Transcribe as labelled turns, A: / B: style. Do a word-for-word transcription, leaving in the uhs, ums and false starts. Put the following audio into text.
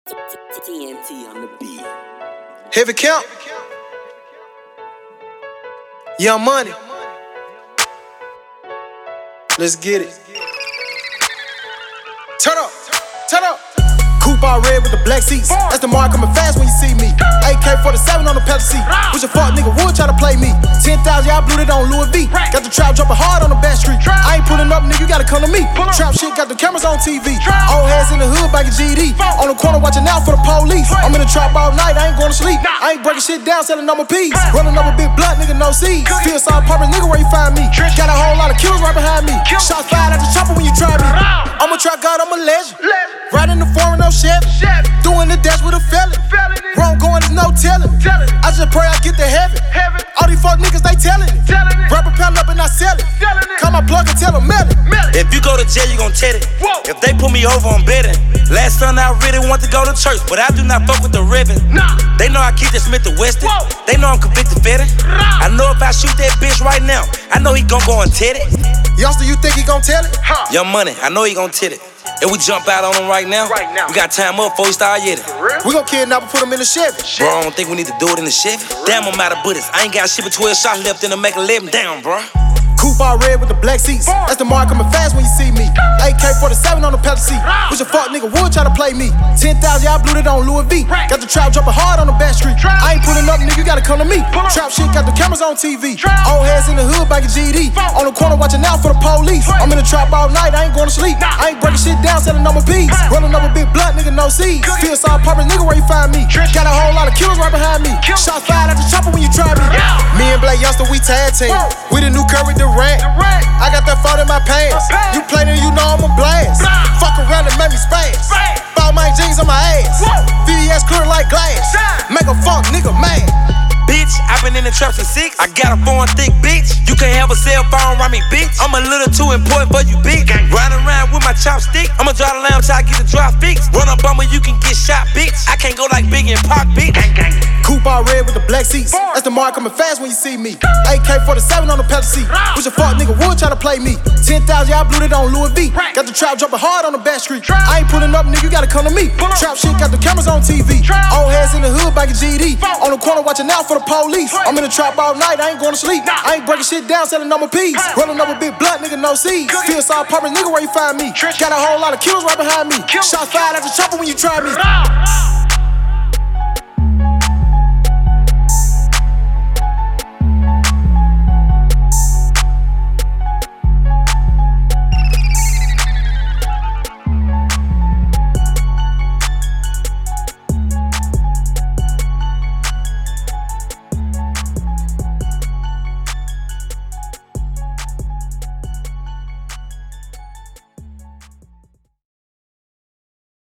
A: T N T on the beat.
B: Heavy count. Young Money. Let's get it. Turn up, turn up. Coupe all red with the black seats. That's the mark coming fast when you see me. A K forty-seven on the pedal seat. Wish a fuck nigga would try to play me. ten thousand, y'all blew it on Louis V. Got the trap jumping hard on the back street. I ain't pulling up, nigga, you gotta come to me. Trap shit got the cameras on T V. Old heads in the hood back at G D. On the corner watching out for the police. I'm in the trap all night, I ain't going to sleep. I ain't breaking shit down, selling number P's. Rolling up a big blunt, nigga, no seeds. Feel side apartment, nigga, where you find me? Got a whole lot of kills right behind me. Shots fired at the chopper when you try me. I'm a trap god, I'm a legend. Riding the foreign, no Chevy. Doing the dash with a felon. Where I'm going, there's no telling. I just pray I get to heaven. All these fuck niggas, they telling it. Rubber pound up and I sell it. Call my plug and tell them mail it.
C: If you go to jail, you gon' tell it. If they pull me over, I'm betting. Last Sunday, I really want to go to church, but I do not fuck with the ribbon. They know I keep the Smith and Weston. They know I'm convicted fitting. I know if I shoot that bitch right now, I know he gon' go and tell it.
B: Youngster, you think he gon' tell it?
C: Young Money, I know he gon' tell it. If we jump out on him right now,
B: right now.
C: we got time up before he start yetting.
B: We gon' kidnap and put him in the Chevy.
C: Bro, I don't think we need to do it in the Chevy. Damn, I'm out of bullets. I ain't got shit but twelve shots left in to make eleven down, bro.
B: Coupe all red with the black seats. That's the mark coming fast when you see me. A K forty-seven on the pedal seat. Wish a fuck nigga would try to play me. ten thousand, y'all blew it on Louis V. Got the trap jumping hard on the back street. I ain't pulling up, nigga, you gotta come to me. Trap shit got the cameras on T V. Old heads in the hood back at G D. On the corner watching out for the police. I'm in the trap all night, I ain't going to sleep. I ain't breaking shit down, selling number P's. Rolling up a big blunt, nigga, no seeds. Feel side apartment, nigga, where you find me? Got a whole lot of kills right behind me. Shots fired at the chopper when you try me. Me and Blake Youngster, we tag team. We the new Curry Durant. I got that fault in my pants. You play then you know I'm a blast. Fuck around and make me spaz. Ball my jeans on my ass. V V S clear like glass. Make a funk nigga mad.
C: Bitch, I been in the trap since six. I got a foreign thick bitch. You can't have a cell phone around me, bitch. I'm a little too important for you, bitch. Riding around with my chopstick. I'ma drive the lamb till I get the drop fixed. Run up on me, you can get shot, bitch. I can't go like Big and Pac, bitch.
B: Coupe all red with the black seats. That's the mark coming fast when you see me. A K forty-seven on the pedal seat. Wish a fuck nigga would try to play me. ten thousand, y'all blew it on Louis V. Got the trap jumping hard on the back street. I ain't pulling up, nigga, you gotta come to me. Trap shit got the cameras on T V. Old heads in the hood back at G D. On the corner watching out for the police. I'm in the trap all night, I ain't going to sleep. I ain't breaking shit down, selling number P's. Rolling up a big blunt, nigga, no seeds. Feel side apartment, nigga, where you find me? Got a whole lot of kills right behind me. Shots fired at the chopper when you try me.